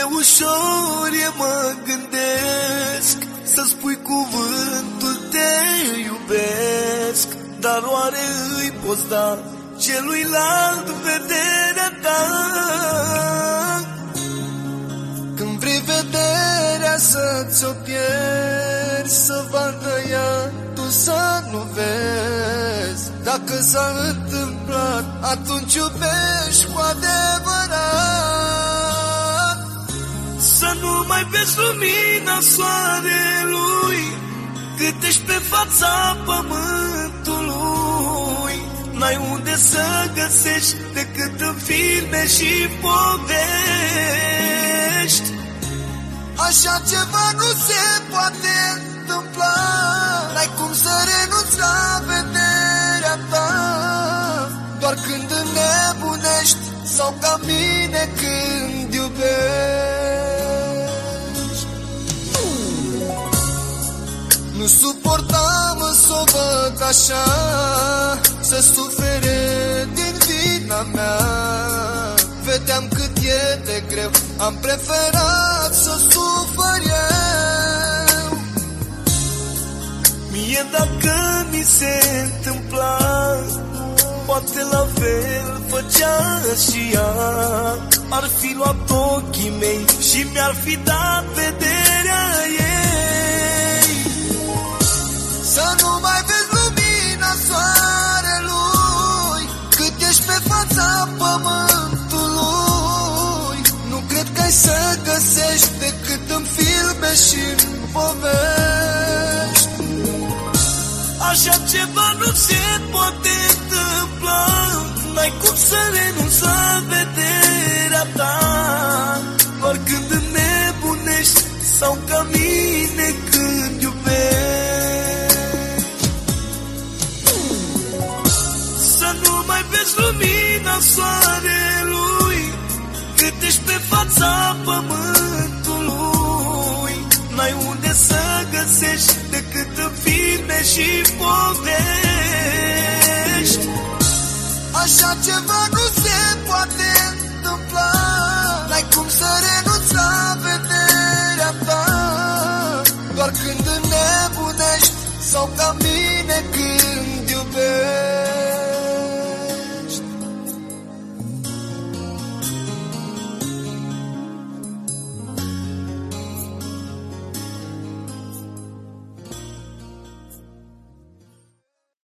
ușor e, mă gândesc, să spui cuvântul te iubesc, dar oare îi poți da celuilalt vederea ta? Când vrei vederea să ți-o pierzi, să vadă ea, tu să nu vezi. Dacă s-a întâmplat, atunci iubești cu adevărat. Să nu mai vezi lumina soarelui cât ești pe fața pământului. N-ai unde să găsești decât în filme și povești. Așa ceva nu se poate întâmpla, n-ai cum să renunți la vederea ta. Doar când înnebunești sau ca mine când iubești. Nu suportam să o văd așa, să sufere din vina mea. Vedeam cât e de greu, am preferat să sufăr eu. Mie dacă mi se întâmpla, poate la fel făcea și ea. Ar fi luat ochii mei și mi-ar fi dat vederea ei. Să nu mai vezi lumina soarelui cât ești pe fața pământului. Nu cred că ai să găsești decât în filme și în povești. Așa ceva nu se poate întâmpla, n-ai cum să renunți la vederea ta. Doar când înnebunești sau ca mine când iubești. Să nu mai vezi lumina soarelui cât ești pe fața pământului. N-ai unde să găsești decât în filme și povești. Așa ceva nu se poate întâmpla, n-ai cum să renunți la vederea ta. Doar când înnebunești sau ca